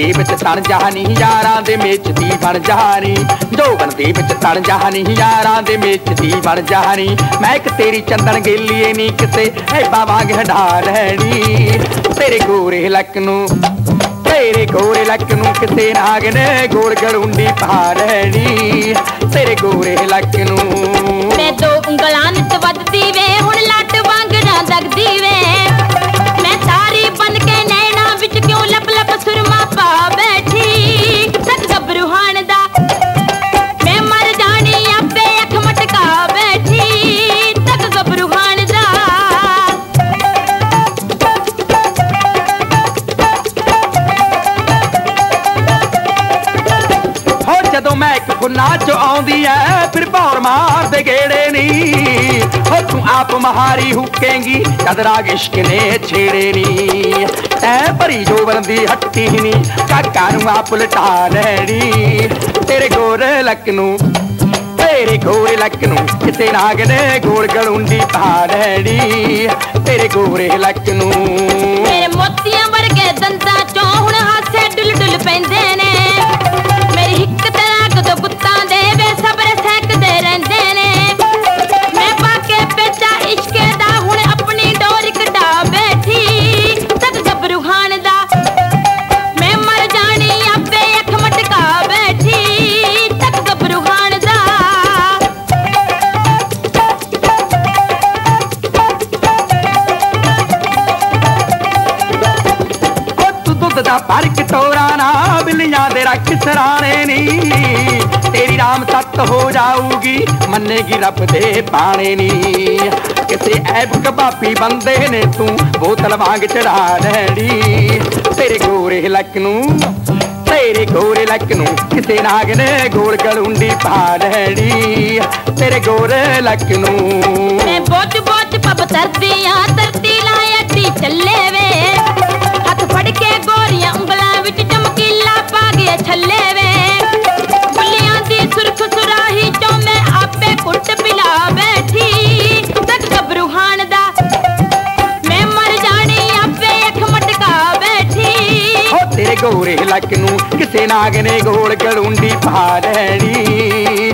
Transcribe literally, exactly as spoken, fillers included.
ਦੇ ਵਿੱਚ ਤਣ ਜਾਣੀ ਯਾਰਾਂ ਦੇ ਮੇਚ ਦੀ ਬਣ ਜਾਣੀ ਜੋਬਨ ਦੇ ਵਿੱਚ ਤਣ ਜਾਣੀ ਯਾਰਾਂ ਦੇ ਮੇਚ ਦੀ ਬਣ ਜਾਣੀ ਮੈਂ ਇੱਕ ਤੇਰੀ ਚੰਦਨ ਗੇਲੀਏ ਨੀ ਕਿਸੇ ਐਬਾ ਵਾਂਗ ਹੰਡਾ ਲੈਣੀ ਤੇਰੇ ਗੋਰੇ ਲੱਕ ਨੂੰ ਤੇਰੇ ਗੋਰੇ ਲੱਕ ਨੂੰ ਕਿਸੇ ਨਾਗ ਨੇ ਗੋਲ ਗਲੁੰਡੀ ਪਾ ਲੈਣੀ ਤੇਰੇ ਗੋਰੇ ਲੱਕ ਨੂੰ ਮੈਂ ਦੋ ਉਂਗਲਾਂ ਨਿਤ ਵੱਧਦੀ ਵੇ ਹੁਣ ਲੱਟ ਵਾਂਗ ਨਾ ਦਗਦੀ ਵੇ ਮੈਂ ਤਾਰੀ ਬਨ ਕੇ ਨੈਣਾ ਵਿੱਚ ਕਿਉਂ ਲੱਪ ਲੱਪ ਸੁਰਮਾ ਪਾ ਬੈਠੀ ਤੱਕ ਗੱਭਰੂਹਾਨ ਦਾ ਮੈਂ ਮਰ ਜਾਣੀ ਆਪੇ ਅੱਖ ਮਟਕਾ ਬੈਠੀ ਤੱਕ ਗੱਭਰੂਹਾਨ ਦਾ ਜਦੋਂ ਮੈਂ ਇੱਕ ਫੁੱਲਾਂ ਚ ਆਉਂਦੀ ਐ ਫਿਰ ਭੌਰ ਮਾਰਦੇ ਗੇੜੇ ਨੀ ਹੋ ਤੂੰ ਆਪ ਮਹਾਰੀ ਹੁਕੇਂਗੀ ਜਦ ਰਾਗ ਇਸ਼ਕ ਨੇ ਛੇੜੇ ਨੀ ਐ ਭਰੀ ਜੋਬਨ ਦੀ ਹੱਟੀ ਨੀ ਕਾਕਾ ਨੂੰ ਆਪ ਲਟਾ ਲੈਣੀ ਤੇਰੇ ਗੋਰੇ ਲੱਕ ਨੂੰ ਤੇਰੇ ਗੋਰੇ ਲੱਕ ਨੂੰ ਕਿਸੇ ਨਾਗ ਨੇ ਗੋਲ ਗਲੁੰਡੀ ਪਾ ਲੈਣੀ ਤੇਰੇ ਗੋਰੇ ਲੱਕ ਨੂੰ ਮੇਰੇ ਮੋਤੀਆਂ ਵਰਗੇ ਦੰਦਾਂ ਚੋਂ ਹੁਣ ਹਾਸੇ ਡੁੱਲ ਡੁੱਲ ਪੈਂਦੇ ਨੇ ਮੇਰੀ ਹਿੱਕ ਤਰ੍ਹਾਂ ਕਦੋਂ ਗੁੱਤਾਂ ਦੇ ਵੇ ਸਬਰ ਸਹਿਕਦੇ ਰਹਿੰਦੇ ਨੇ ਮੈਂ ਪਾ ਕੇ ਪੇਚਾ ਇਸ਼ਕੇ ਦਾ ਹੁਣ ਆਪਣੀ ਡੋਰ ਕਢਾ ਬੈਠੀ ਤੱਕ ਗੱਭਰੂਹਾਨ ਦਾ ਮੈਂ ਮਰ ਜਾਣੀ ਆਪੇ ਅੱਖ ਮਟਕਾ ਬੈਠੀ ਤੱਕ ਗੱਭਰੂਹਾਨ ਦਾ ਦੁੱਧ ਦਾ ਭਰ ਕਟੋਰਾ ਨਾ ਬਿੱਲੀਆਂ ਦੇ ਰੱਖ ਸਰਾਣੇ ਨੀ ਤੇਰੀ ਰਾਮ ਸੱਤ ਹੋ ਜਾਊਗੀ ਮੰਨੇਗੀ ਰੱਬ ਦੇ ਬਾਣੇ ਨੀ ਕਿਸੇ ਐਬ ਕਬਾਬੀ ਬੰਦੇ ਨੇ ਤੂੰ ਬੋਤਲ ਵਾਂਗ ਚੜਾ ਲੈਣੀ ਤੇਰੇ ਗੋਰੇ ਲੱਕ ਨੂੰ ਤੇਰੇ ਗੋਰੇ ਲੱਕ ਨੂੰ ਕਿਸੇ ਨਾਗ ਨੇ ਗੋਲ ਗਲੁੰਡੀ ਪਾ ਲੈਣੀ ਤੇਰੇ ਗੋਰੇ ਲੱਕ ਨੂੰ ਮੈਂ ਬੋਝ ਬੋਝ ਪਬ ਤਰਦੀ ਆ ਤਰਦੀ ਲਾਇਆ ਟੀ ਚੱਲੇ ਵੇ ਹੱਥ ਫੜ ਕੇ ਗੋਰੀਆਂ ਉਂਗਲਾਂ ਵਿੱਚ ਚਮਕੀਲਾ ਪਾ ਗਿਆ ਛੱਲੇ ਵੇ ਬੁੱਲੀਆਂ ਦੀ ਸੁਰਖ ਸੁਰਾਹੀ ਚੋਂ ਮੈਂ ਆਪੇ ਕੁੱਟ ਪਿਲਾ ਬੈਠੀ ਤੱਕ ਗੱਭਰੂਹਾਨ ਦਾ ਮੈਂ ਮਰ ਜਾਣੀ ਆਪੇ ਅੱਖ ਮਟਕਾ ਬੈਠੀ ਹੋ ਤੇਰੇ ਗੋਰੇ ਲੱਕ ਨੂੰ ਕਿਸੇ ਨਾਗ ਨੇ ਗੋਲ ਗਲੁੰਡੀ ਪਾ ਲੈਣੀ